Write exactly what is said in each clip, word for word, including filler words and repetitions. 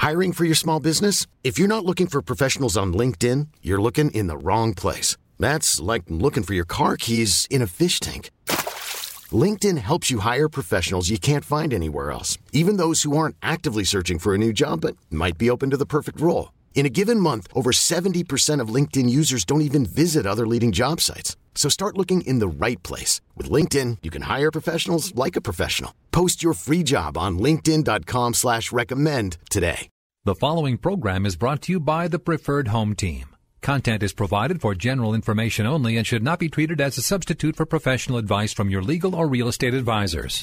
Hiring for your small business? If you're not looking for professionals on LinkedIn, you're looking in the wrong place. That's like looking for your car keys in a fish tank. LinkedIn helps you hire professionals you can't find anywhere else, even those who aren't actively searching for a new job but might be open to the perfect role. In a given month, over seventy percent of LinkedIn users don't even visit other leading job sites. So start looking in the right place. With LinkedIn, you can hire professionals like a professional. Post your free job on linkedin dot com slash recommend today. The following program is brought to you by the Preferred Home Team. Content is provided for general information only and should not be treated as a substitute for professional advice from your legal or real estate advisors.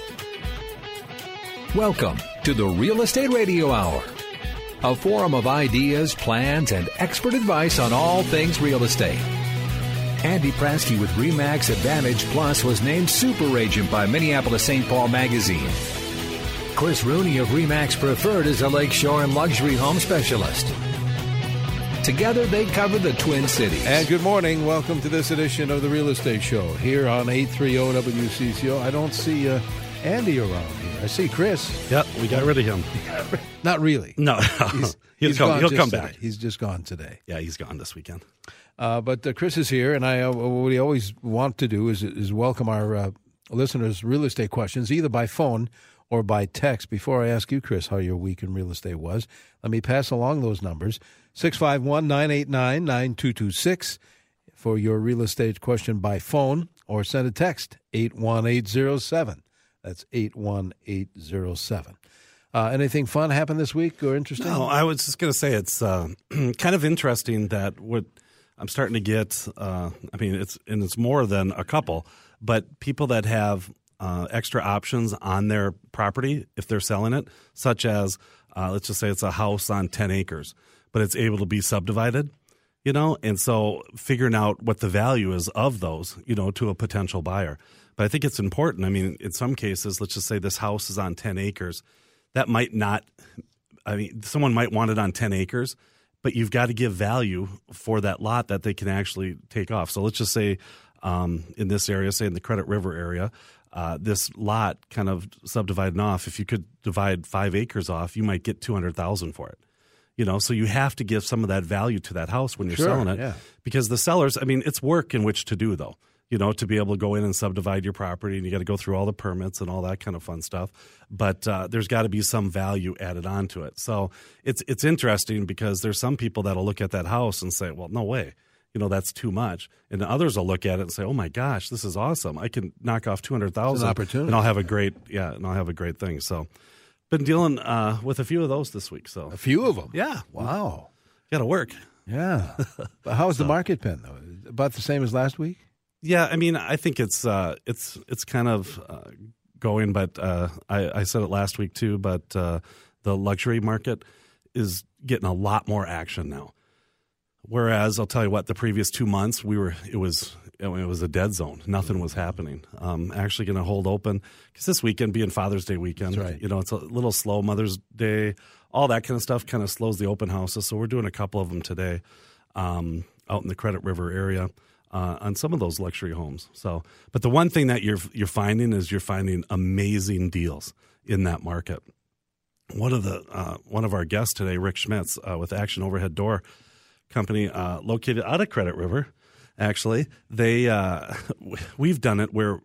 Welcome to the Real Estate Radio Hour, a forum of ideas, plans, and expert advice on all things real estate. Andy Prasky with RE/MAX Advantage Plus was named Super Agent by Minneapolis Saint Paul Magazine. Chris Rooney of RE/MAX Preferred is a lakeshore and luxury home specialist. Together, they cover the Twin Cities. And good morning. Welcome to this edition of the Real Estate Show here on eight thirty W C C O. I don't see uh, Andy around here. I see Chris. Yep, we got rid of him. Not really. No, he's, he'll he's come, he'll come today. back. He's just gone today. Yeah, he's gone this weekend. Uh, but uh, Chris is here, and I uh, what we always want to do is is welcome our uh, listeners' real estate questions, either by phone or by text. Before I ask you, Chris, how your week in real estate was, let me pass along those numbers. six five one, nine eight nine, nine two two six for your real estate question by phone, or send a text, eight one eight zero seven. That's eight one eight zero seven. Uh, anything fun happened this week or interesting? No, I was just going to say it's uh, kind of interesting that what I'm starting to get, uh, I mean, it's and it's more than a couple, but people that have uh, extra options on their property if they're selling it, such as, uh, let's just say it's a house on ten acres, but it's able to be subdivided, you know, and so figuring out what the value is of those, you know, to a potential buyer. But I think it's important. I mean, in some cases, let's just say this house is on ten acres. That might not, I mean, someone might want it on ten acres, but you've got to give value for that lot that they can actually take off. So let's just say um, in this area, say in the Credit River area, uh, this lot kind of subdivided off. If you could divide five acres off, you might get two hundred thousand dollars for it. You know, so you have to give some of that value to that house when you're Sure, selling it. yeah. Because the sellers, I mean, it's work in which to do, though. You know, to be able to go in and subdivide your property, and you got to go through all the permits and all that kind of fun stuff. But uh, there's got to be some value added onto it. So it's it's interesting because there's some people that'll look at that house and say, well, no way. You know, that's too much. And others will look at it and say, oh, my gosh, this is awesome. I can knock off two hundred thousand dollars. It's an opportunity. And I'll have a great, yeah, and I'll have a great thing. So been dealing uh, with a few of those this week. So A few of them? Yeah. Wow. Got to work. Yeah. But how's the market been, though? About the same as last week? Yeah, I mean, I think it's uh, it's it's kind of uh, going, but uh, I, I said it last week too. But uh, the luxury market is getting a lot more action now. Whereas I'll tell you what, the previous two months we were it was it was a dead zone. Nothing was happening. Um, actually, going to hold open because this weekend being Father's Day weekend, That's right. You know, it's a little slow. Mother's Day, all that kind of stuff kind of slows the open houses. So we're doing a couple of them today um, out in the Credit River area. Uh, on some of those luxury homes. So, but the one thing that you're you're finding is you're finding amazing deals in that market. One of the uh, one of our guests today, Rick Schmitz, uh, with Action Overhead Door Company, uh, located out of Credit River. Actually, they uh, we've done it where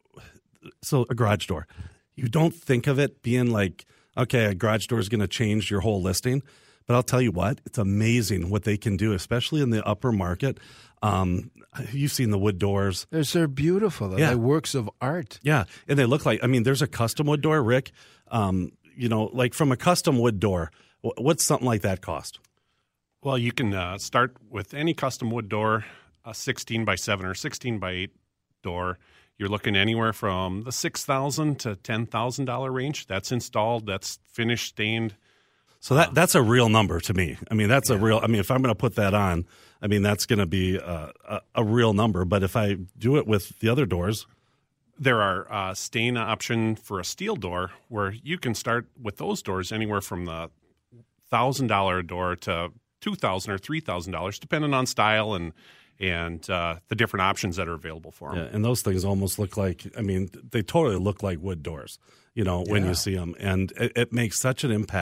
so a garage door. You don't think of it being like, okay, a garage door is going to change your whole listing. But I'll tell you what, it's amazing what they can do, especially in the upper market. Um, you've seen the wood doors. They're so beautiful. They're Yeah. like works of art. Yeah, and they look like, I mean, there's a custom wood door, Rick. Um, you know, like from a custom wood door, wh- what's something like that cost? Well, you can uh, start with any custom wood door, a sixteen by seven or sixteen by eight door. You're looking anywhere from the six thousand dollars to ten thousand dollars range. That's installed, that's finished, stained. So that that's a real number to me. I mean, that's yeah. a real, I mean, if I'm going to put that on, I mean, that's going to be a, a, a real number. But if I do it with the other doors. There are uh, stain option for a steel door where you can start with those doors anywhere from the one thousand dollars door to two thousand dollars or three thousand dollars, depending on style and and uh, the different options that are available for them. Yeah, and those things almost look like, I mean, they totally look like wood doors, you know, when yeah. you see them. And it, it makes such an impact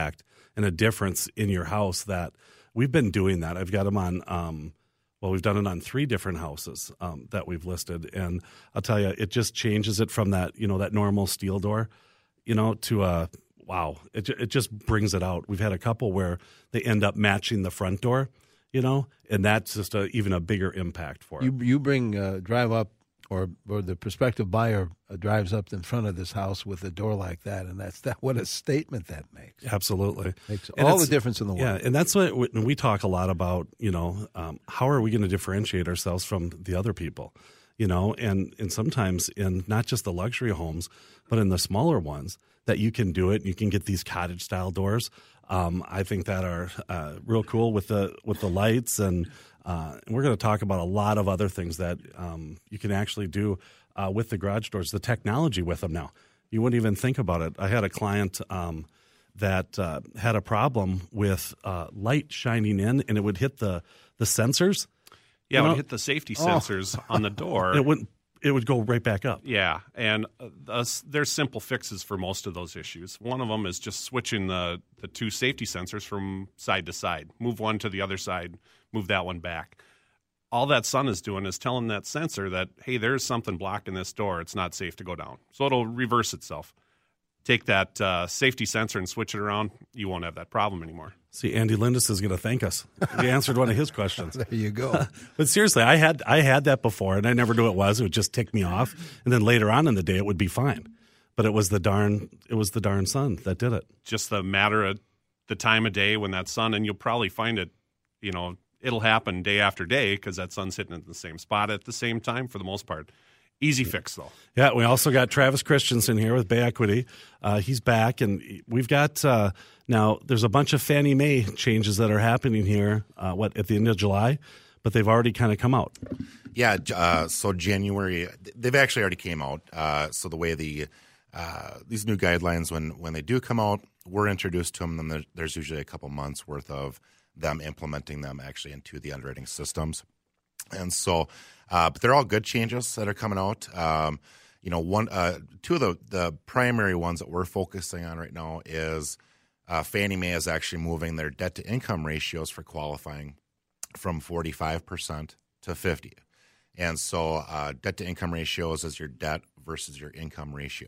and a difference in your house that we've been doing that. I've got them on, um, well, we've done it on three different houses um, that we've listed. And I'll tell you, it just changes it from that, you know, that normal steel door, you know, to a, wow, it it just brings it out. We've had a couple where they end up matching the front door, you know, and that's just a, even a bigger impact for it. You you bring uh, drive up, or or the prospective buyer uh, drives up in front of this house with a door like that, and that's that. What a statement that makes! Absolutely, makes and all the difference in the world. Yeah, and that's what when we talk a lot about. You know, um, how are we going to differentiate ourselves from the other people? You know, and and sometimes in not just the luxury homes, but in the smaller ones, that you can do it. You can get these cottage style doors. Um, I think that are uh, real cool with the with the lights, and, uh, and we're going to talk about a lot of other things that um, you can actually do uh, with the garage doors. The technology with them now, you wouldn't even think about it. I had a client um, that uh, had a problem with uh, light shining in, and it would hit the the sensors. Yeah, you it know? would hit the safety sensors oh. on the door. It wouldn't. It would go right back up. Yeah, and uh, there's simple fixes for most of those issues. One of them is just switching the, the two safety sensors from side to side. Move one to the other side, move that one back. All that sun is doing is telling that sensor that, hey, there's something blocking this door. It's not safe to go down. So it'll reverse itself. Take that uh, safety sensor and switch it around. You won't have that problem anymore. See, Andy Lindis is going to thank us. We answered one of his questions. There you go. But seriously, I had I had that before, and I never knew it was. It would just tick me off, and then later on in the day, it would be fine. But it was the darn it was the darn sun that did it. Just the matter of the time of day when that sun, and you'll probably find it. You know, it'll happen day after day because that sun's hitting at the same spot at the same time for the most part. Easy fix, though. Yeah, we also got Travis Christensen here with Bay Equity. Uh, he's back, and we've got uh, now there's a bunch of Fannie Mae changes that are happening here, uh, what, at the end of July, but they've already kind of come out. Yeah, uh, so January, they've actually already came out. Uh, so the way the uh, these new guidelines, when, when they do come out, we're introduced to them, and then there's usually a couple months worth of them implementing them actually into the underwriting systems. And so, uh, but they're all good changes that are coming out. Um, you know, one, uh, two of the, the primary ones that we're focusing on right now is uh, Fannie Mae is actually moving their debt to income ratios for qualifying from forty-five percent to fifty. And so, uh, debt to income ratios is your debt versus your income ratio.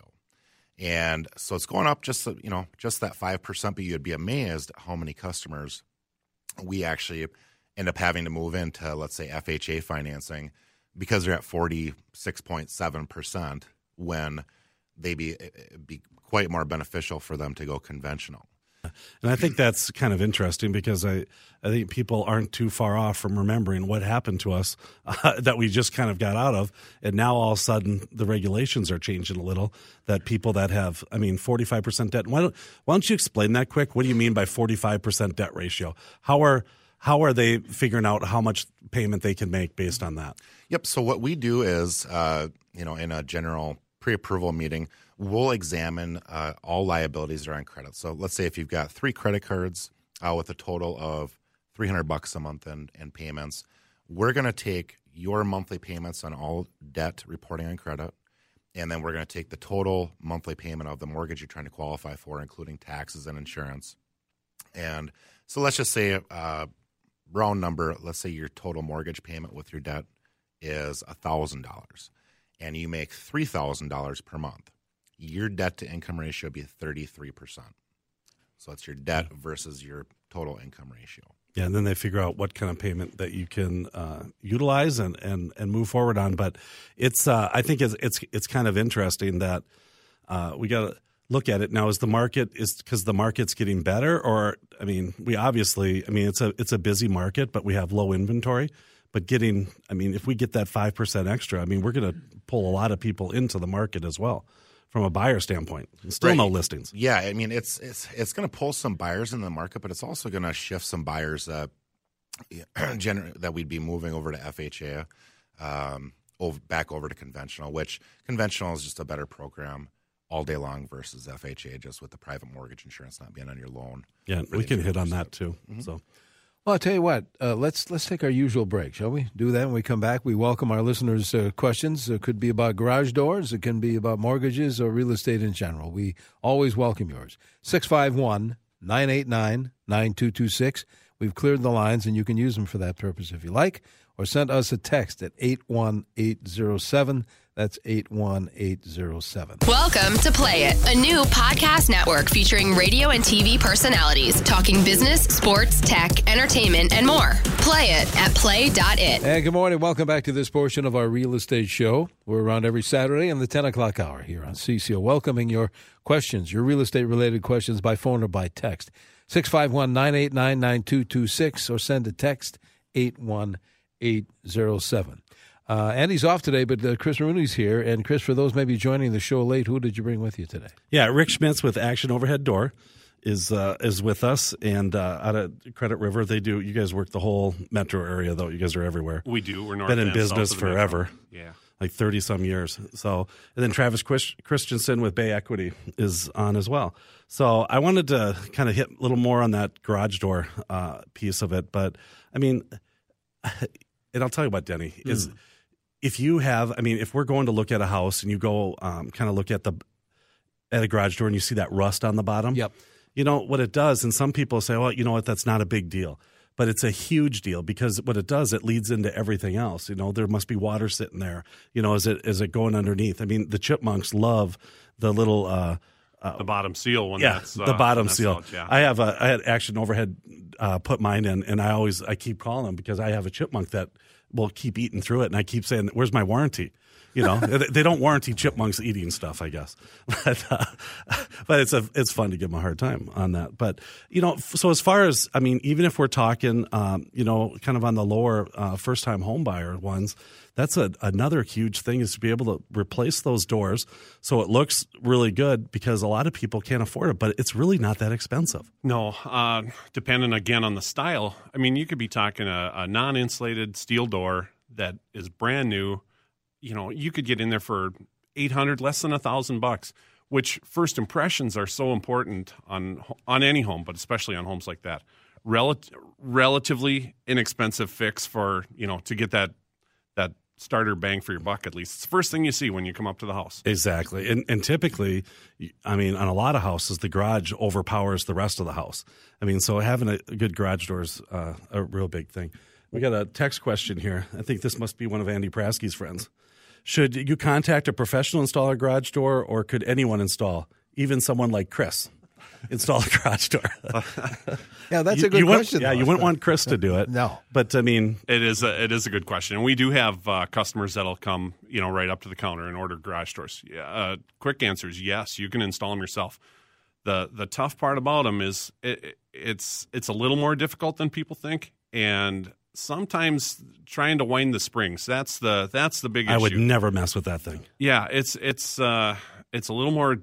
And so it's going up just, you know, just that five percent, but you'd be amazed at how many customers we actually end up having to move into, let's say, F H A financing because they're at forty-six point seven percent when they be it'd be quite more beneficial for them to go conventional. And I think that's kind of interesting because I, I think people aren't too far off from remembering what happened to us uh, that we just kind of got out of. And now all of a sudden the regulations are changing a little, that people that have, I mean, forty-five percent debt. Why don't, why don't you explain that quick? What do you mean by forty-five percent debt ratio? How are How are they figuring out how much payment they can make based on that? Yep. So what we do is, uh, you know, in a general pre-approval meeting, we'll examine uh, all liabilities that are on credit. So let's say if you've got three credit cards uh, with a total of three hundred bucks a month in, in payments, we're going to take your monthly payments on all debt reporting on credit, and then we're going to take the total monthly payment of the mortgage you're trying to qualify for, including taxes and insurance. And so let's just say uh, round number, let's say your total mortgage payment with your debt is one thousand dollars, and you make three thousand dollars per month. Your debt-to-income ratio would be thirty-three percent. So it's your debt versus your total income ratio. Yeah, and then they figure out what kind of payment that you can uh, utilize and, and, and move forward on. But it's uh, I think it's it's it's kind of interesting that uh, we got to look at it now. Is the market is because the market's getting better, or I mean, we obviously I mean it's a it's a busy market, but we have low inventory. But getting I mean, if we get that five percent extra, I mean, we're going to pull a lot of people into the market as well. From a buyer standpoint, still right. No listings. Yeah, I mean it's it's it's going to pull some buyers in the market, but it's also going to shift some buyers that gener- that we'd be moving over to F H A, um, over, back over to conventional. Which conventional is just a better program all day long versus F H A, just with the private mortgage insurance not being on your loan. Yeah, we can hit on that too. Mm-hmm. So. Well, I'll tell you what, uh, let's let's take our usual break, shall we? Do that when we come back. We welcome our listeners' uh, questions. It could be about garage doors. It can be about mortgages or real estate in general. We always welcome yours. six five one, nine eight nine, nine two two six. We've cleared the lines, and you can use them for that purpose if you like, or send us a text at eight one eight zero seven. That's eight one eight zero seven. Welcome to Play It, a new podcast network featuring radio and T V personalities talking business, sports, tech, entertainment, and more. Play it at play dot it. And good morning. Welcome back to this portion of our real estate show. We're around every Saturday in the ten o'clock hour here on C C O, welcoming your questions, your real estate-related questions by phone or by text. six five one, nine eight nine, nine two two six or send a text eight one eight zero seven. Uh, Andy's off today, but uh, Chris Rooney's here. And Chris, for those maybe joining the show late, who did you bring with you today? Yeah, Rick Schmitz with Action Overhead Door is uh, is with us, and uh, out of Credit River, they do. You guys work the whole metro area, though. You guys are everywhere. We do. We're north been in and business south of the forever. metro. Yeah, like thirty some years. So, and then Travis Quist- Christensen with Bay Equity is on as well. So, I wanted to kind of hit a little more on that garage door uh, piece of it, but I mean, and I'll tell you about Denny is. Mm. If you have, I mean, if we're going to look at a house and you go um, kind of look at the at a garage door and you see that rust on the bottom, yep. You know what it does, and some people say, well, you know what, that's not a big deal. But it's a huge deal because what it does, it leads into everything else. You know, there must be water sitting there. You know, is it is it going underneath? I mean, the chipmunks love the little uh, uh, the bottom seal when yeah, that's uh, the bottom that's seal. Out, yeah. I have a I had Action Overhead uh, put mine in, and I always I keep calling them because I have a chipmunk that will keep eating through it, and I keep saying, "Where's my warranty?" You know, they don't warranty chipmunks eating stuff, I guess. But, uh, but it's a it's fun to give them a hard time on that. But you know, so as far as I mean, even if we're talking, um, you know, kind of on the lower uh, first time home buyer ones, that's a, another huge thing is to be able to replace those doors so it looks really good because a lot of people can't afford it, but it's really not that expensive. No, uh, depending again on the style. I mean, you could be talking a, a non-insulated steel door that is brand new. You know, you could get in there for eight hundred, less than a thousand bucks. Which first impressions are so important on on any home, but especially on homes like that. Rel- relatively inexpensive fix for you know to get that that starter bang for your buck. At least it's the first thing you see when you come up to the house. Exactly, and and typically, I mean, on a lot of houses, the garage overpowers the rest of the house. I mean, so having a, a good garage door is uh, a real big thing. We got a text question here. I think this must be one of Andy Prasky's friends. Should you contact a professional installer garage door, or could anyone install, even someone like Chris, install a garage door? Yeah, that's you, a good you question. Yeah, though. you wouldn't want Chris to do it. No. But, I mean. It is a, it is a good question. And we do have uh, customers that'll come, you know, right up to the counter and order garage doors. Yeah, uh, quick answer is yes, you can install them yourself. The the tough part about them is it, it's it's a little more difficult than people think, and sometimes trying to wind the springs, that's the that's the big issue. I would never mess with that thing. Yeah, it's it's uh, it's a little more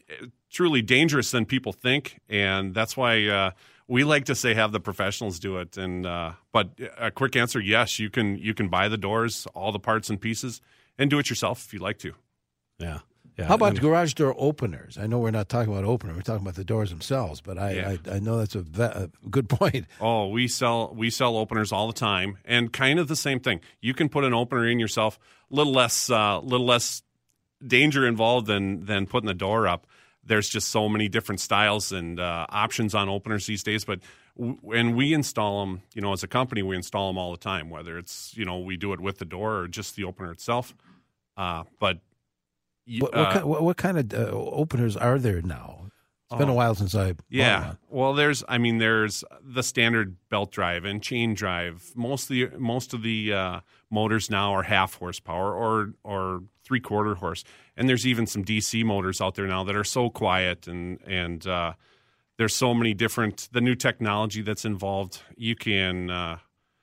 truly dangerous than people think, and that's why uh, we like to say have the professionals do it. And uh, but a quick answer, yes, you can you can buy the doors, all the parts and pieces, and do it yourself if you'd like to. Yeah. Yeah, How about and, garage door openers? I know we're not talking about opener; we're talking about the doors themselves. But I, Yeah. I, I know that's a, ve- a good point. Oh, we sell we sell openers all the time, and kind of the same thing. You can put an opener in yourself, a little less uh, little less danger involved than than putting the door up. There's just so many different styles and uh, options on openers these days. But w- and we install them, you know, as a company, we install them all the time. Whether it's you know we do it with the door or just the opener itself, uh, but. What, what, Uh, kind, what, what kind of uh, openers are there now? It's been a Oh. while since I bought Yeah. one. Well, there's, I mean, there's the standard belt drive and chain drive. Most of the most of the uh, motors now are half horsepower or or three quarter horse, and there's even some D C motors out there now that are so quiet and and uh, there's so many different the new technology that's involved. You can uh,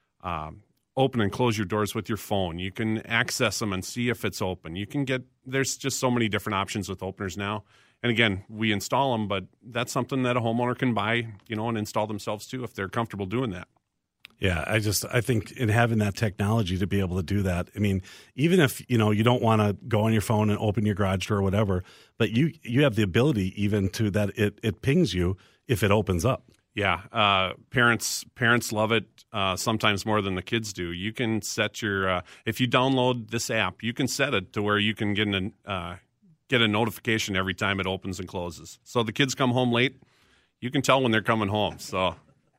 um, open and close your doors with your phone. You can access them and see if it's open. You can get there's just so many different options with openers now. And again, we install them, but that's something that a homeowner can buy, you know, and install themselves too if they're comfortable doing that. Yeah, I just I think in having that technology to be able to do that. I mean, even if you know you don't want to go on your phone and open your garage door or whatever, but you you have the ability even to that it it pings you if it opens up. Yeah, uh, parents parents love it uh, sometimes more than the kids do. You can set your uh, if you download this app, you can set it to where you can get an uh, get a notification every time it opens and closes. So the kids come home late, you can tell when they're coming home. So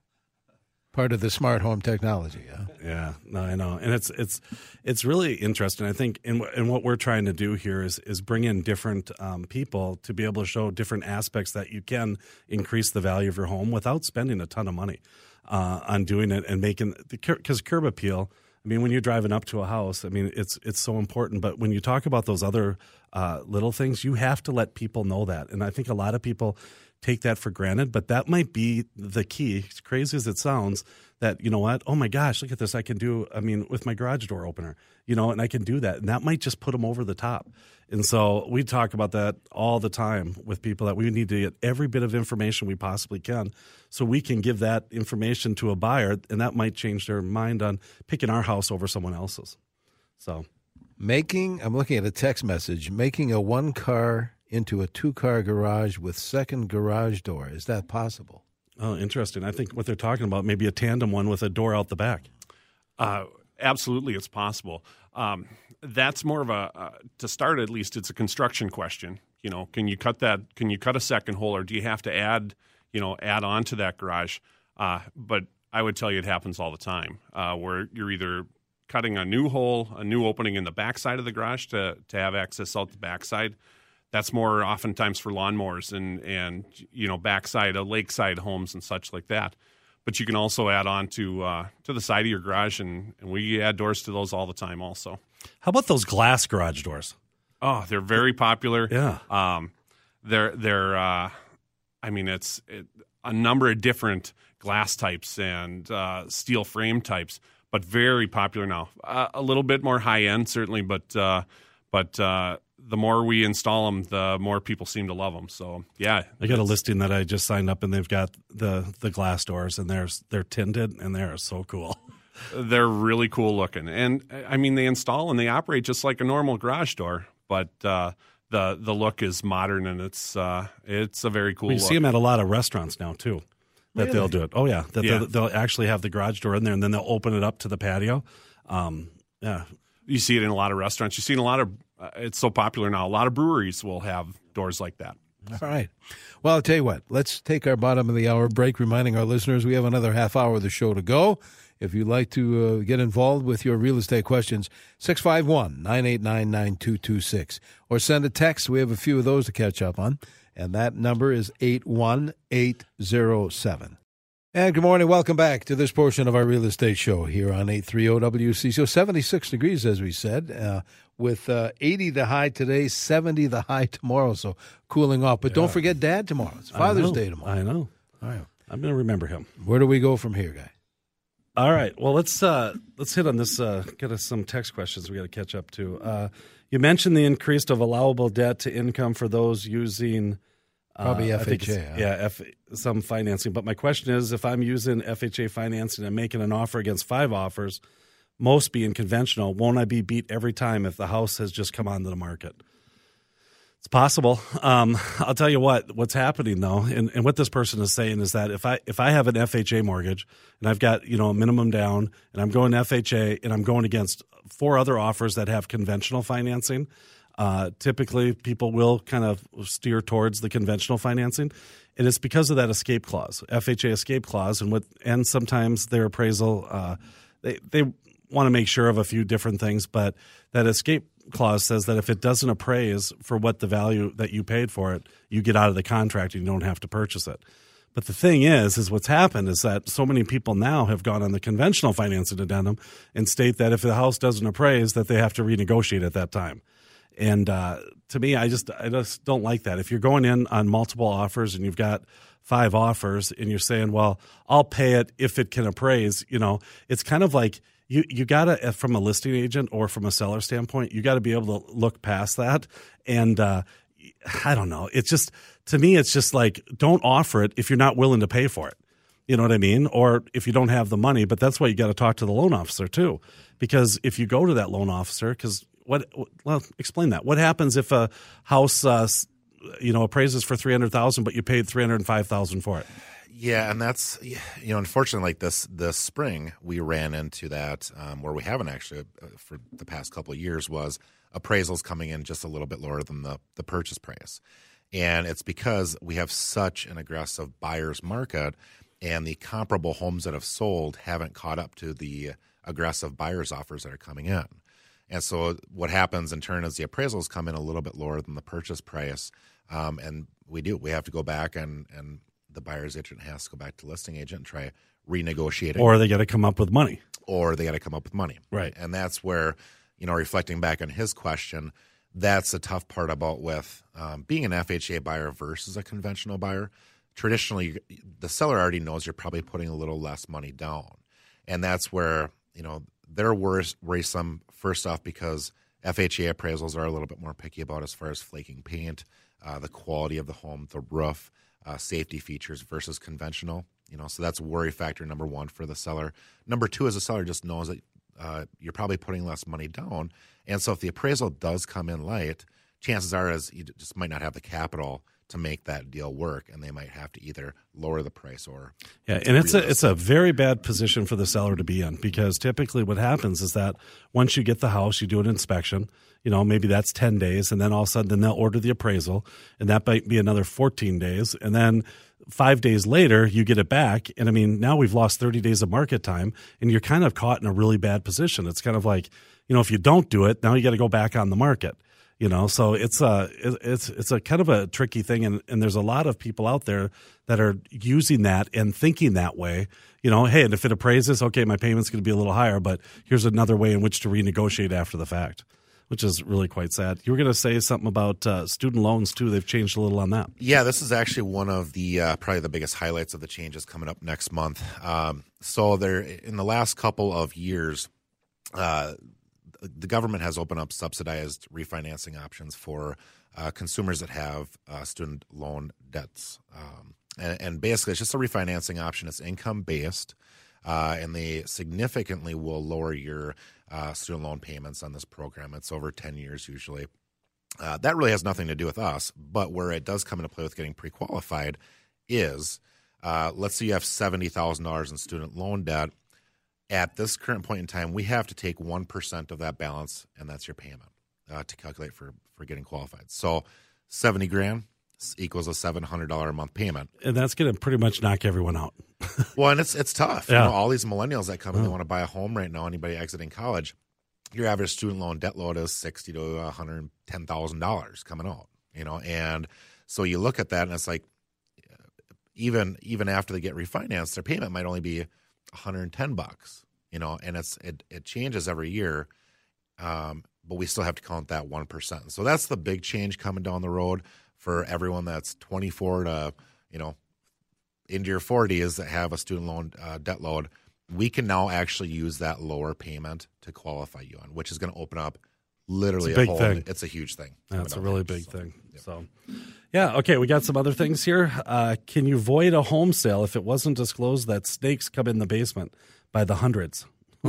part of the smart home technology. Huh? Yeah, no, I know, and it's it's it's really interesting. I think, in and what we're trying to do here is is bring in different um, people to be able to show different aspects that you can increase the value of your home without spending a ton of money uh, on doing it and making because curb appeal. I mean, when you're driving up to a house, I mean, it's it's so important. But when you talk about those other uh, little things, you have to let people know that. And I think a lot of people take that for granted, but that might be the key, as crazy as it sounds, that, you know what, oh my gosh, look at this, I can do, I mean, with my garage door opener, you know, and I can do that. And that might just put them over the top. And so we talk about that all the time with people, that we need to get every bit of information we possibly can so we can give that information to a buyer, and that might change their mind on picking our house over someone else's. So making, I'm looking at a text message, making a one-car into a two-car garage with second garage door. Is that possible? Oh, interesting. I think what they're talking about, maybe a tandem one with a door out the back. Uh, absolutely, it's possible. Um, that's more of a, uh, to start at least, it's a construction question. You know, can you cut that, can you cut a second hole, or do you have to add, you know, add on to that garage? Uh, but I would tell you it happens all the time, uh, where you're either cutting a new hole, a new opening in the backside of the garage to, to have access out the backside. That's more oftentimes for lawnmowers and, and you know, backside of lakeside homes and such like that. But you can also add on to uh, to the side of your garage, and, and we add doors to those all the time also. How about those glass garage doors? Oh, they're very popular. Yeah. Um, they're, they're uh, I mean, it's it, a number of different glass types and uh, steel frame types, but very popular now. Uh, a little bit more high-end, certainly, but uh, but uh the more we install them, the more people seem to love them. So, yeah. I got a listing that I just signed up, and they've got the, the glass doors, and they're, they're tinted, and they're so cool. They're really cool looking. And, I mean, they install and they operate just like a normal garage door, but uh, the the look is modern, and it's uh, it's a very cool well, you look. see them at a lot of restaurants now, too, that Really? they'll do it. Oh, yeah. That Yeah. They'll, they'll actually have the garage door in there, and then they'll open it up to the patio. Um, yeah. You see it in a lot of restaurants. You see it in a lot of uh, it's so popular now. A lot of breweries will have doors like that. All right. Well, I'll tell you what. Let's take our bottom of the hour break, reminding our listeners we have another half hour of the show to go. If you'd like to uh, get involved with your real estate questions, six five one, nine eight nine, nine two two six. Or send a text. We have a few of those to catch up on. And that number is eight one eight zero seven. And good morning. Welcome back to this portion of our real estate show here on eight thirty W C. So seventy-six degrees, as we said, uh, with uh, eighty the high today, seventy the high tomorrow. So cooling off. But yeah. Don't forget Dad tomorrow. It's Father's Day tomorrow. I know. All right. I'm going to remember him. Where do we go from here, Guy? All right. Well, let's uh, let's hit on this. Uh, get us some text questions we got to catch up to. Uh, you mentioned the increase of allowable debt to income for those using Probably uh, F H A. Huh? Yeah, F, some financing. But my question is, if I'm using F H A financing and making an offer against five offers, most being conventional, won't I be beat every time if the house has just come onto the market? It's possible. Um, I'll tell you what. What's happening though, and, and what this person is saying is that if I if I have an F H A mortgage and I've got you know a minimum down and I'm going F H A and I'm going against four other offers that have conventional financing. Uh, typically, people will kind of steer towards the conventional financing, and it's because of that escape clause, F H A escape clause, and what and sometimes their appraisal uh, they they want to make sure of a few different things, but that escape clause says that if it doesn't appraise for what the value that you paid for it, you get out of the contract and you don't have to purchase it. But the thing is, is what's happened is that so many people now have gone on the conventional financing addendum and state that if the house doesn't appraise, that they have to renegotiate at that time. And uh, to me, I just I just don't like that. If you're going in on multiple offers and you've got five offers and you're saying, well, I'll pay it if it can appraise, you know, it's kind of like you, you got to, from a listing agent or from a seller standpoint, you got to be able to look past that. And uh, I don't know. It's just, to me, it's just like, don't offer it if you're not willing to pay for it. You know what I mean? Or if you don't have the money. But that's why you got to talk to the loan officer too. Because if you go to that loan officer, because What? Well, explain that. What happens if a house, uh, you know, appraises for three hundred thousand, but you paid three hundred five thousand for it? Yeah, and that's you know, unfortunately, like this this spring, we ran into that um, where we haven't actually uh, for the past couple of years was appraisals coming in just a little bit lower than the the purchase price, And it's because we have such an aggressive buyer's market, and the comparable homes that have sold haven't caught up to the aggressive buyer's offers that are coming in. And so what happens in turn is the appraisals come in a little bit lower than the purchase price. Um, and we do. We have to go back, and, and the buyer's agent has to go back to the listing agent and try renegotiating. Or they got to come up with money. Or they got to come up with money. Right. And that's where, you know, reflecting back on his question, that's the tough part about with um, being an F H A buyer versus a conventional buyer. Traditionally, the seller already knows you're probably putting a little less money down. And that's where, you know, they're worse, worrisome, first off, because F H A appraisals are a little bit more picky about as far as flaking paint, uh, the quality of the home, the roof, uh, safety features versus conventional. You know, so that's worry factor number one for the seller. Number two is the seller just knows that uh, you're probably putting less money down. And so if the appraisal does come in light, chances are is you just might not have the capital to make that deal work, and they might have to either lower the price or yeah. And it's a it's a very bad position for the seller to be in, because typically what happens is that once you get the house, you do an inspection. You know, maybe that's ten days, and then all of a sudden, then they'll order the appraisal, and that might be another fourteen days, and then five days later, you get it back, and I mean, now we've lost thirty days of market time, and you're kind of caught in a really bad position. It's kind of like, you know, if you don't do it, now you got to go back on the market. You know, so it's a it's it's a kind of a tricky thing, and, and there's a lot of people out there that are using that and thinking that way. You know, hey, and if it appraises, okay, my payment's going to be a little higher, but here's another way in which to renegotiate after the fact, which is really quite sad. You were going to say something about uh, student loans too. They've changed a little on that. Yeah, this is actually one of the uh, probably the biggest highlights of the changes coming up next month. Um, so there, in the last couple of years, uh, the government has opened up subsidized refinancing options for uh, consumers that have uh, student loan debts. Um, and, and basically, it's just a refinancing option. It's income-based, uh, and they significantly will lower your uh, student loan payments on this program. It's over ten years usually. Uh, that really has nothing to do with us, but where it does come into play with getting pre-qualified is, uh, let's say you have seventy thousand dollars in student loan debt. At this current point in time, we have to take one percent of that balance, and that's your payment uh, to calculate for, for getting qualified. So seventy grand equals a seven hundred dollars a month payment. And that's going to pretty much knock everyone out. Well, and it's it's tough. Yeah. You know, all these millennials that come in, they want to buy a home right now, anybody exiting college, your average student loan debt load is sixty thousand to one hundred ten thousand dollars coming out, you know. And so you look at that, and it's like even even after they get refinanced, their payment might only be one hundred ten bucks, you know, and it's it, it changes every year, um, but we still have to count that one percent. So that's the big change coming down the road for everyone that's twenty-four to, you know, into your forties that have a student loan uh, debt load. We can now actually use that lower payment to qualify you on, which is going to open up literally it's a big whole, thing. It's a huge thing. That's a really big so, thing. Yep. So, yeah, okay, we got some other things here. Uh, can you void a home sale if it wasn't disclosed that snakes come in the basement by the hundreds?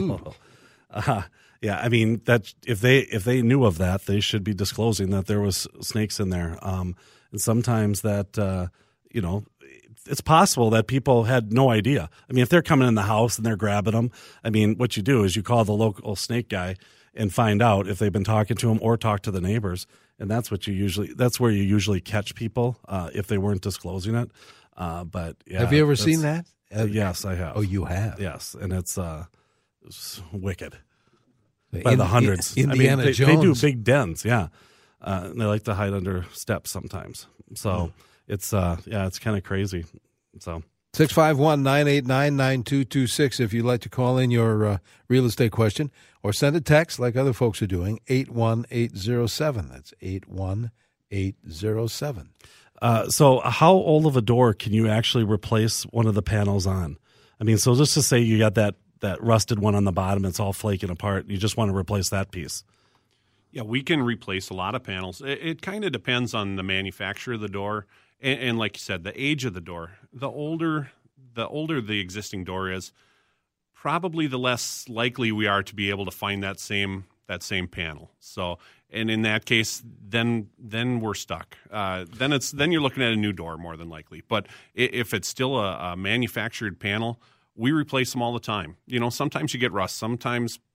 uh, yeah, I mean that if they if they knew of that, they should be disclosing that there was snakes in there. Um, and sometimes that uh, you know. It's possible that people had no idea. I mean, if they're coming in the house and they're grabbing them, I mean, what you do is you call the local snake guy and find out if they've been talking to him or talk to the neighbors. And that's what you usually, that's where you usually catch people uh, if they weren't disclosing it. Uh, but yeah. Have you ever seen that? Uh, yes, I have. Oh, you have? Yes. And it's, uh, it's wicked. In, By the hundreds. Indiana I mean, they, Jones. they do big dens, yeah. Uh, and they like to hide under steps sometimes. So. Mm. It's uh yeah, it's kind of crazy. So six five one, nine eight nine, nine two two six if you'd like to call in your uh, real estate question, or send a text like other folks are doing, eight one eight zero seven. That's eight one eight zero seven. Uh, so how old of a door can you actually replace one of the panels on? I mean, so just to say you got that, that rusted one on the bottom, it's all flaking apart, you just want to replace that piece. Yeah, we can replace a lot of panels. It, it kind of depends on the manufacturer of the door. And, and like you said, the age of the door. The older, the older the existing door is, probably the less likely we are to be able to find that same that same panel. So, and in that case, then then we're stuck. Uh, then it's then you're looking at a new door more than likely. But if it's still a, a manufactured panel, we replace them all the time. You know, sometimes you get rust. Sometimes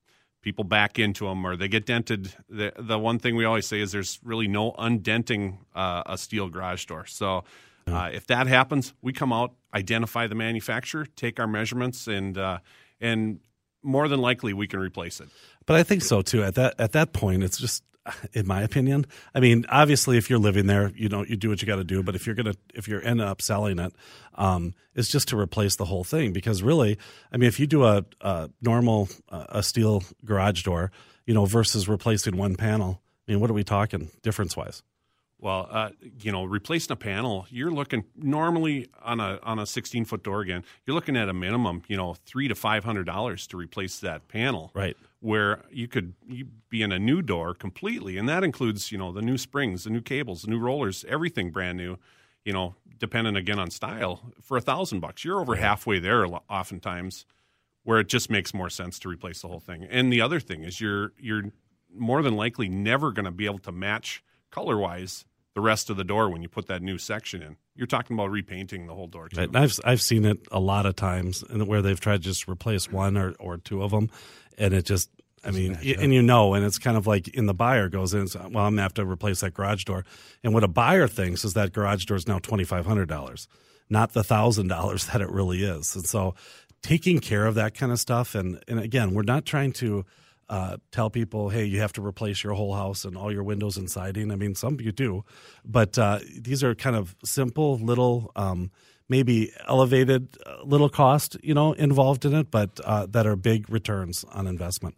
people back into them or they get dented. The, the one thing we always say is there's really no undenting uh, a steel garage door. So uh, if that happens, we come out, identify the manufacturer, take our measurements, and uh, and more than likely we can replace it. But I think so too. At that at that point, it's just, in my opinion, I mean, obviously, if you're living there, you know, you do what you got to do. But if you're gonna, if you're end up selling it, um, it's just to replace the whole thing. Because really, I mean, if you do a, a normal uh, a steel garage door, you know, versus replacing one panel, I mean, what are we talking difference wise? Well, uh, you know, replacing a panel, you're looking normally on a on a sixteen foot door again. You're looking at a minimum, you know, three to five hundred dollars to replace that panel. Right. Where you could you be in a new door completely, and that includes, you know, the new springs, the new cables, the new rollers, everything brand new. You know, depending again on style, for a thousand bucks, you're over halfway there. Oftentimes, where it just makes more sense to replace the whole thing. And the other thing is, you're you're more than likely never going to be able to match color-wise the rest of the door when you put that new section in. You're talking about repainting the whole door too. Right. And I've I've seen it a lot of times where they've tried to just replace one or, or two of them, and it just, I mean, y- and you know, and it's kind of like in the buyer goes in, and says, well, I'm going to have to replace that garage door. And what a buyer thinks is that garage door is now twenty-five hundred dollars, not the one thousand dollars that it really is. And so taking care of that kind of stuff, and, and again, we're not trying to Uh, tell people, hey, you have to replace your whole house and all your windows and siding. I mean, some you do, but uh, these are kind of simple, little, um, maybe elevated, uh, little cost, you know, involved in it, but uh, that are big returns on investment.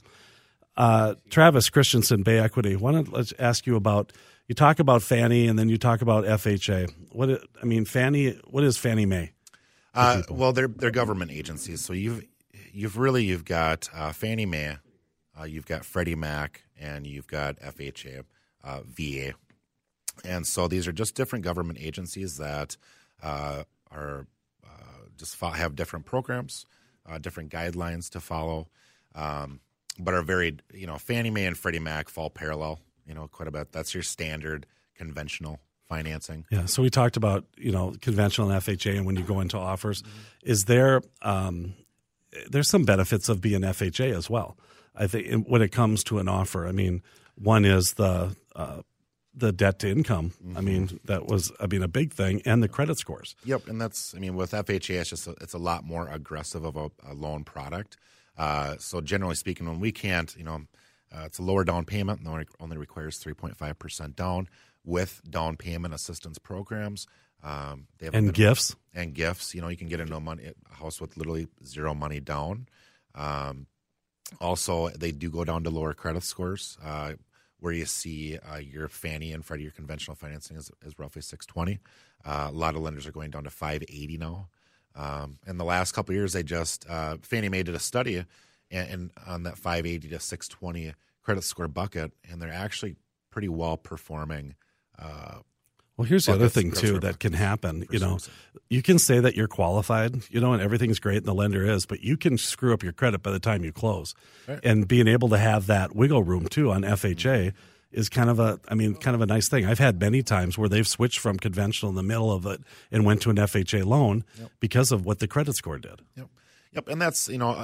Uh, Travis Christensen, Bay Equity. I want to ask you about. You talk about Fannie, and then you talk about F H A. What I mean, Fannie. What is Fannie Mae? Uh, well, they're they're government agencies, so you've you've really you've got uh, Fannie Mae. Uh, you've got Freddie Mac, and you've got F H A, uh, V A. And so these are just different government agencies that uh, are uh, just fo- have different programs, uh, different guidelines to follow, um, but are very, you know, Fannie Mae and Freddie Mac fall parallel, you know, quite a bit. That's your standard conventional financing. Yeah, so we talked about, you know, conventional and F H A and when you go into offers. Mm-hmm. Is there um, – there's some benefits of being F H A as well. I think when it comes to an offer, I mean, one is the uh, the debt to income. Mm-hmm. I mean, that was I mean a big thing, and the credit scores. Yep, and that's I mean with F H A, it's just a, it's a lot more aggressive of a, a loan product. Uh, so generally speaking, when we can't, you know, uh, it's a lower down payment, and only, only requires three point five percent down with down payment assistance programs. Um, they have and gifts and gifts. You know, you can get into a money a house with literally zero money down. Um, Also, they do go down to lower credit scores, uh, where you see uh, your Fannie and Freddie, your conventional financing is, is roughly six twenty. Uh, a lot of lenders are going down to five eighty now. Um, in the last couple of years, they just uh, Fannie Mae did a study and, and on that five eighty to six twenty credit score bucket, and they're actually pretty well performing. Uh, Well, here's the other thing, too, that can happen. You know, you can say that you're qualified, you know, and everything's great and the lender is, but you can screw up your credit by the time you close. Right. And being able to have that wiggle room, too, on F H A is kind of a, I mean, kind of a nice thing. I've had many times where they've switched from conventional in the middle of it and went to an F H A loan yep. because of what the credit score did. Yep. Yep. And that's, you know, a,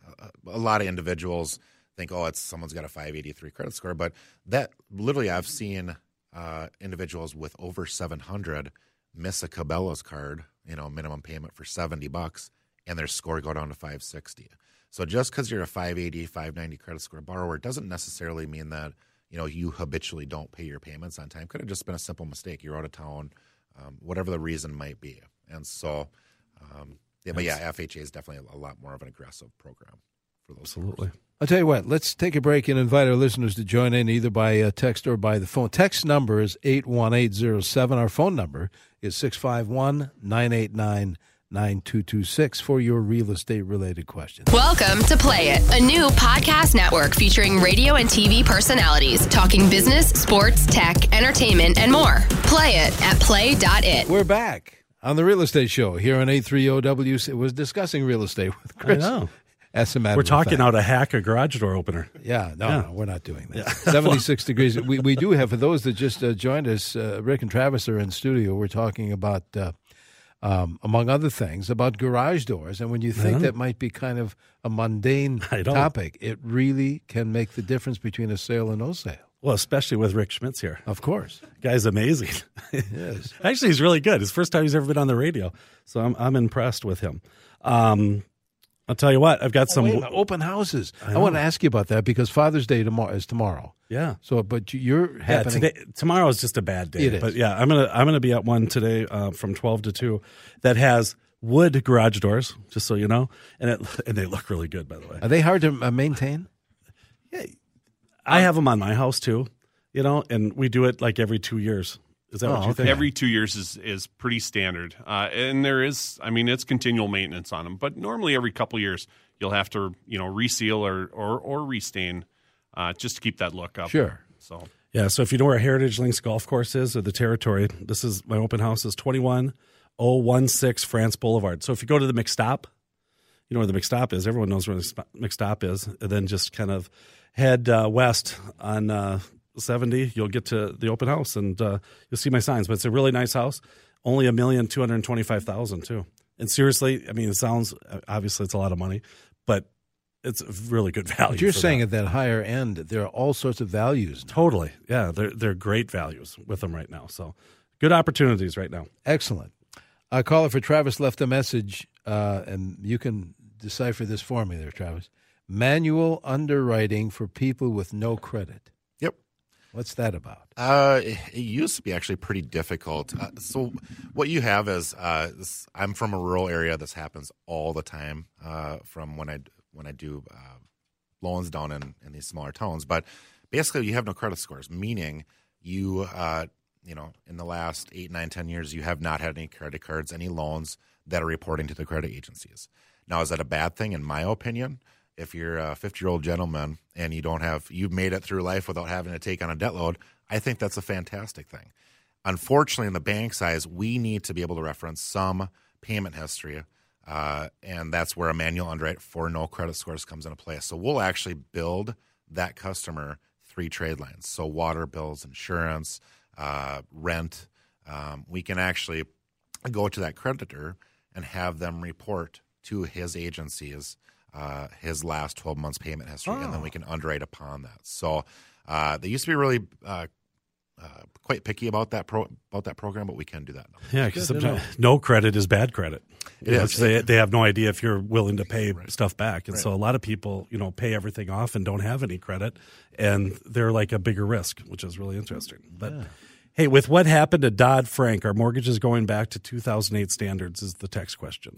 a lot of individuals think, oh, it's someone's got a five eighty-three credit score. But that literally I've seen – Uh, individuals with over seven hundred miss a Cabela's card, you know, minimum payment for seventy bucks, and their score go down to five sixty. So just because you're a five eighty, five ninety credit score borrower doesn't necessarily mean that, you know, you habitually don't pay your payments on time. Could have just been a simple mistake. You're out of town, um, whatever the reason might be. And so, um, yeah, but yeah, F H A is definitely a lot more of an aggressive program for those. Absolutely. Stores. I'll tell you what, let's take a break and invite our listeners to join in either by uh, text or by the phone. Text number is eight one eight zero seven. Our phone number is six five one, nine eight nine, nine two two six for your real estate-related questions. Welcome to Play It, a new podcast network featuring radio and T V personalities talking business, sports, tech, entertainment, and more. Play it at play dot it. We're back on the Real Estate Show here on eight thirty W C. We're discussing real estate with Chris. I know. As a matter We're of talking fact. how to hack a garage door opener. Yeah, no, Yeah. no, we're not doing that. Yeah. seventy-six degrees. We we do have, for those that just uh, joined us, uh, Rick and Travis are in studio. We're talking about uh, um, among other things, about garage doors. And when you think Yeah. that might be kind of a mundane I don't. topic, it really can make the difference between a sale and no sale. Well, especially with Rick Schmitz here. Of course. Guy's amazing. Yes. Actually, he's really good. His first time he's ever been on the radio. So I'm I'm impressed with him. Um, I'll tell you what, I've got Oh, some. wait a minute, open houses. I, know. want to ask you about that because Father's Day tomorrow is tomorrow. Yeah. So, but you're Yeah, happening. today, tomorrow is just a bad day. It is. But yeah, I'm gonna I'm gonna be at one today uh, from twelve to two that has wood garage doors, just so you know, and it and they look really good, by the way. Are they hard to uh, maintain? I have them on my house too, you know, and we do it like every two years. Is that Oh, what you okay. think? Every two years is, is pretty standard. Uh, and there is, I mean, it's continual maintenance on them. But normally every couple years, you'll have to, you know, reseal or, or, or restain uh, just to keep that look up. Sure. So Yeah, so if you know where Heritage Links Golf Course is or the territory, this is my open house is twenty-one oh one six France Boulevard. So if you go to the McStop, you know where the McStop is. Everyone knows where the Sp- McStop is. And then just kind of head uh, west on uh, seventy. You'll get to the open house, and uh, you'll see my signs. But it's a really nice house. Only a million two hundred twenty-five thousand too. And seriously, I mean, it sounds obviously it's a lot of money, but it's a really good value. But you're for saying that. at that higher end, there are all sorts of values. now. Totally, yeah. They're they're great values with them right now. So good opportunities right now. Excellent. A caller for Travis left a message, uh, and you can decipher this for me there, Travis. Manual underwriting for people with no credit. Yep. What's that about? Uh, it, it used to be actually pretty difficult. Uh, so what you have is, uh, this, I'm from a rural area. This happens all the time. Uh, from when I when I do uh, loans down in, in these smaller towns, but basically you have no credit scores, meaning you uh, you know in the last eight, nine, ten years you have not had any credit cards, any loans that are reporting to the credit agencies. Now, is that a bad thing? In my opinion, if you're a fifty-year-old gentleman and you don't have, you've made it through life without having to take on a debt load, I think that's a fantastic thing. Unfortunately, in the bank size, we need to be able to reference some payment history, uh, and that's where a manual underwrite for no credit scores comes into play. So we'll actually build that customer three trade lines. So water bills, insurance, uh, rent. Um, we can actually go to that creditor and have them report to his agencies uh, his last twelve months payment history, Oh. and then we can underwrite upon that. So uh, they used to be really uh, uh, quite picky about that pro- about that program, but we can do that now. Yeah, because Good to sometimes no credit is bad credit. It You know, is. 'cause They, they have no idea if you're willing to pay Right. stuff back. And Right. so a lot of people, you know, pay everything off and don't have any credit, and they're like a bigger risk, which is really interesting. But hey, with what happened to Dodd-Frank, are mortgages going back to two thousand eight standards is the text question.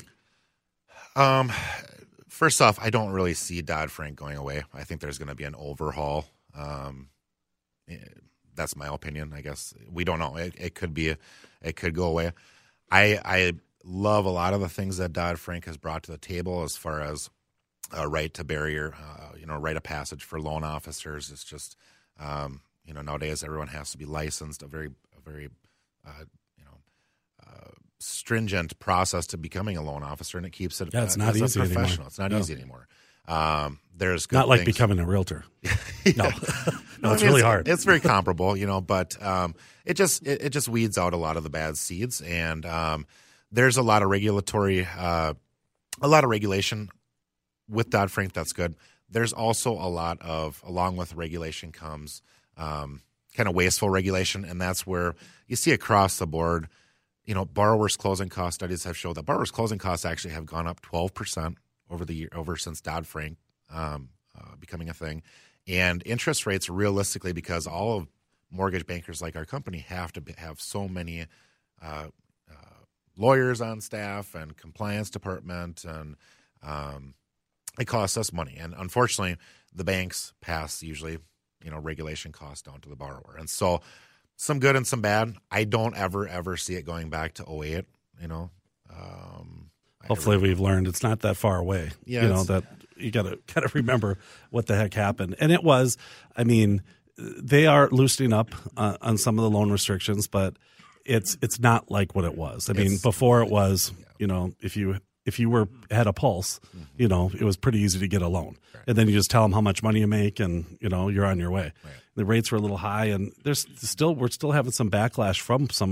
Um, first off, I don't really see Dodd-Frank going away. I think there's going to be an overhaul. Um, eh, that's my opinion. I guess we don't know. It, it could be, it could go away. I I love a lot of the things that Dodd-Frank has brought to the table as far as a right to barrier, uh, you know, right of passage for loan officers. It's just, um, you know, nowadays everyone has to be licensed. A very, a very, uh, you know, uh, stringent process to becoming a loan officer, and it keeps it. Yeah, it's uh, not as a easy anymore. professional. It's not No. easy anymore. Um, there's good Not like things. becoming a realtor. No, no, I it's mean, really hard. It's very comparable, you know, but um, it just it, it just weeds out a lot of the bad seeds, and um, there's a lot of regulatory, uh, a lot of regulation with Dodd-Frank. That's good. There's also a lot of, along with regulation comes um, kind of wasteful regulation, and that's where you see across the board. You know, borrowers' closing cost studies have shown that borrowers' closing costs actually have gone up twelve percent over the year, over since Dodd-Frank um, uh, becoming a thing. And interest rates, realistically, because all of mortgage bankers like our company have to be, have so many uh, uh, lawyers on staff and compliance department, and um, it costs us money. And unfortunately, the banks pass usually, you know, regulation costs down to the borrower. And so some good and some bad. I don't ever, ever see it going back to oh eight, you know. Um, I Hopefully, really- we've learned it's not that far away. Yeah, you know it's- that you got to got to remember what the heck happened, and it was. I mean, they are loosening up uh, on some of the loan restrictions, but it's it's not like what it was. I mean, It's- before it was, you know, if you if you were had a pulse, you know, it was pretty easy to get a loan, and then you just tell them how much money you make, and you know, you're on your way. The rates were a little high, and there's still we're still having some backlash from some of that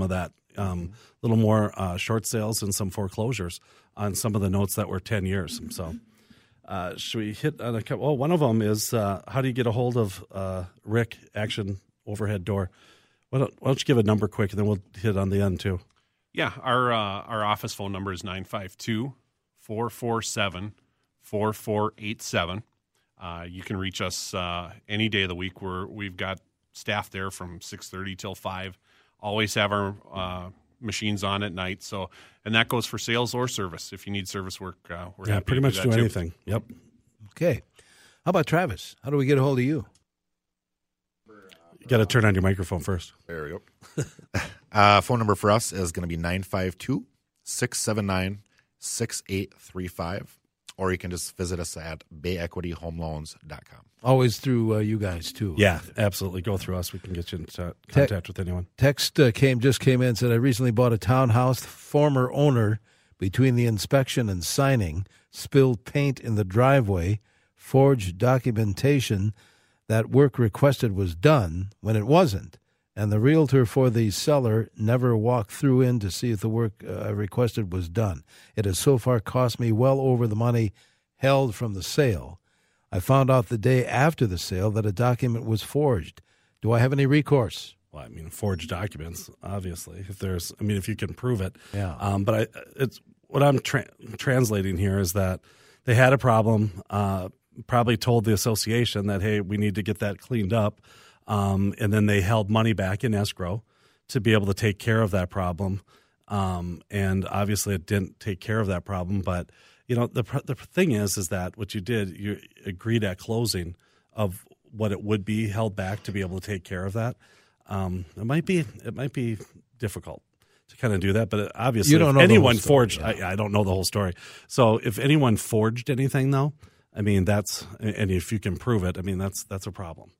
um, a little more uh, short sales and some foreclosures on some of the notes that were ten years. So uh, should we hit on a couple? Oh, one of them is uh, how do you get a hold of uh, Rick Action Overhead Door? Why don't, why don't you give a number quick, and then we'll hit on the end too. Yeah, our uh, our office phone number is nine five two, four four seven, four four eight seven. Uh, you can reach us uh, any day of the week. We're, we've got staff there from six thirty till five. Always have our uh, machines on at night. So, and that goes for sales or service. If you need service work, uh, we're yeah, happy pretty to much do, do that anything. Too. Yep. Okay. How about Travis? How do we get a hold of you? You got to turn on your microphone first. There we go. uh, phone number for us is going to be nine five two, six seven nine, six eight three five, or you can just visit us at bay equity home loans dot com. Always through uh, you guys, too. Yeah, absolutely. Go through us. We can get you in t- contact with anyone. Text uh, came just came in and said, I recently bought a townhouse. The former owner, between the inspection and signing, spilled paint in the driveway, forged documentation that work requested was done when it wasn't, and the realtor for the seller never walked through in to see if the work uh, requested was done. It has so far cost me well over the money held from the sale. I found out the day after the sale that a document was forged. Do I have any recourse? Well, I mean, forged documents, obviously. If there's, I mean, if you can prove it. Yeah. Um, but I, it's what I'm tra- translating here is that they had a problem. Uh, probably told the association that, hey, we need to get that cleaned up. Um, and then they held money back in escrow to be able to take care of that problem. Um, and obviously it didn't take care of that problem. But, you know, the the thing is, is that what you did, you agreed at closing of what it would be held back to be able to take care of that. Um, it might be, it might be difficult to kind of do that, but obviously you don't if know anyone the whole story, forged, yeah. I, I don't know the whole story. So if anyone forged anything though, I mean, that's, and if you can prove it, I mean, that's, that's a problem,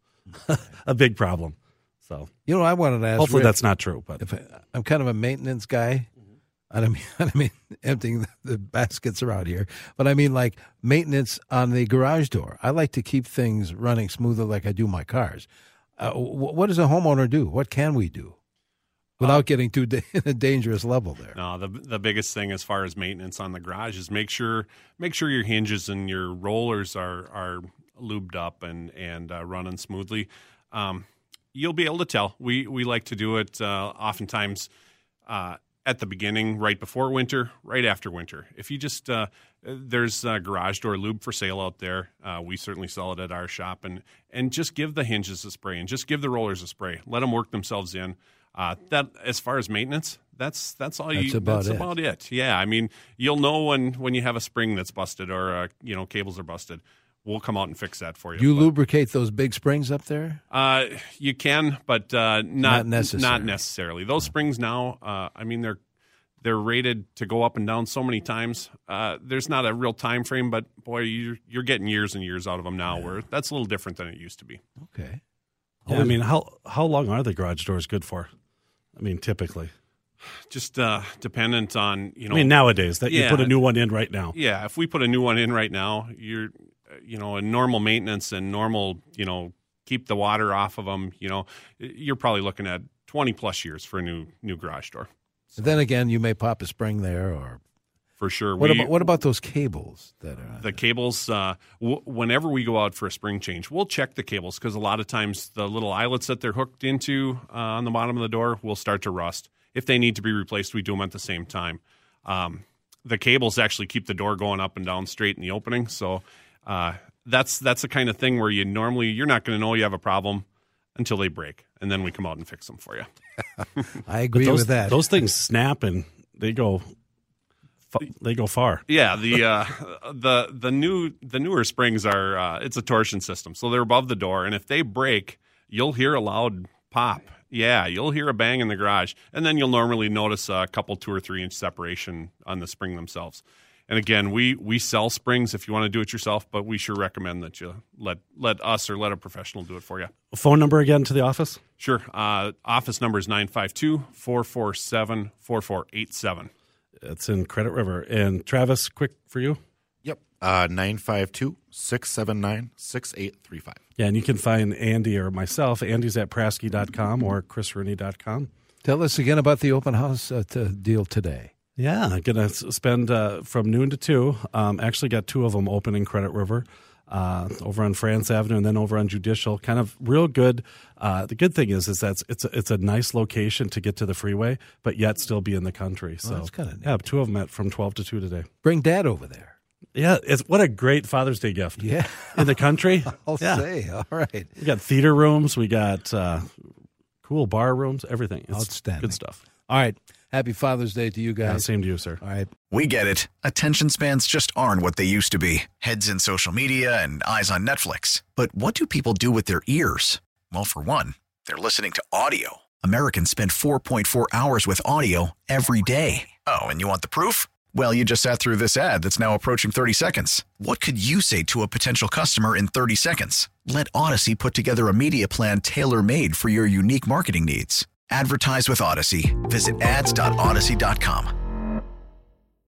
a big problem. So, You know, I wanted to ask hopefully Rick, that's not true, but if I, I'm kind of a maintenance guy. I don't mean, I don't mean emptying the, the baskets around here, but I mean like maintenance on the garage door. I like to keep things running smoother like I do my cars. Uh, wh- what does a homeowner do? What can we do without uh, getting too da- in a dangerous level there? No, the the biggest thing as far as maintenance on the garage is make sure make sure your hinges and your rollers are are lubed up and and uh, running smoothly. Um, you'll be able to tell. We we like to do it uh, oftentimes. Uh, At the beginning, right before winter, right after winter. If you just, uh, there's a garage door lube for sale out there. Uh, we certainly sell it at our shop. And, and just give the hinges a spray and just give the rollers a spray. Let them work themselves in. Uh, that, as far as maintenance, that's that's all That's you. about that's it. about it. Yeah, I mean, you'll know when, when you have a spring that's busted or uh, you know cables are busted. We'll come out and fix that for you. Do you But, lubricate those big springs up there? Uh, you can, but uh, not Not necessary. Not necessarily. Those springs now, uh, I mean, they're they're rated to go up and down so many times. Uh, there's not a real time frame, but boy, you're, you're getting years and years out of them now. Yeah. Where that's a little different than it used to be. Okay. yeah, I mean, how how long are the garage doors good for? I mean, typically, just uh, dependent on you know. I mean, nowadays that yeah, you put a new one in right now. Yeah, if we put a new one in right now, you're you know, in normal maintenance and normal, you know, keep the water off of them. You know, you're probably looking at twenty plus years for a new new garage door. So. Then again, you may pop a spring there, or for sure. What we, about what about those cables that are the cables? Uh, w- whenever we go out for a spring change, we'll check the cables because a lot of times the little eyelets that they're hooked into uh, on the bottom of the door will start to rust. If they need to be replaced, we do them at the same time. Um, the cables actually keep the door going up and down straight in the opening, so uh, that's that's the kind of thing where you normally you're not going to know you have a problem until they break, and then we come out and fix them for you. I agree those, with that. Those things snap and they go, they go far. Yeah, the uh, the the new the newer springs are uh, it's a torsion system, so they're above the door, and if they break, you'll hear a loud pop. Yeah, you'll hear a bang in the garage, and then you'll normally notice a couple two or three inch separation on the spring themselves. And again, we, we sell springs if you want to do it yourself, but we sure recommend that you let let us or let a professional do it for you. Phone number again to the office? Sure. Uh, office number is nine five two, four four seven, four four eight seven. It's in Credit River. And Travis, quick for you? Yep. Uh, nine five two, six seven nine, six eight three five. Yeah, and you can find Andy or myself. Andy's at Prasky dot com or Chris Rooney dot com. Tell us again about the open house uh, to deal today. Yeah, I'm going to spend uh, from noon to two. Um, actually got two of them open in Credit River, uh, over on France Avenue and then over on Judicial. Kind of real good. Uh, the good thing is is that it's a, it's a nice location to get to the freeway, but yet still be in the country. So oh, that's kind of neat. Yeah, two of them at from twelve to two today. Bring Dad over there. Yeah, it's what a great Father's Day gift. Yeah. In the country. I'll yeah. say. All right. We got theater rooms. We got uh, cool bar rooms, everything. It's outstanding. Good stuff. All right. Happy Father's Day to you guys. Yeah, same to you, sir. All right. We get it. Attention spans just aren't what they used to be. Heads in social media and eyes on Netflix. But what do people do with their ears? Well, for one, they're listening to audio. Americans spend four point four hours with audio every day. Oh, and you want the proof? Well, you just sat through this ad that's now approaching thirty seconds. What could you say to a potential customer in thirty seconds? Let Odyssey put together a media plan tailor-made for your unique marketing needs. Advertise with Odyssey. Visit ads dot odyssey dot com.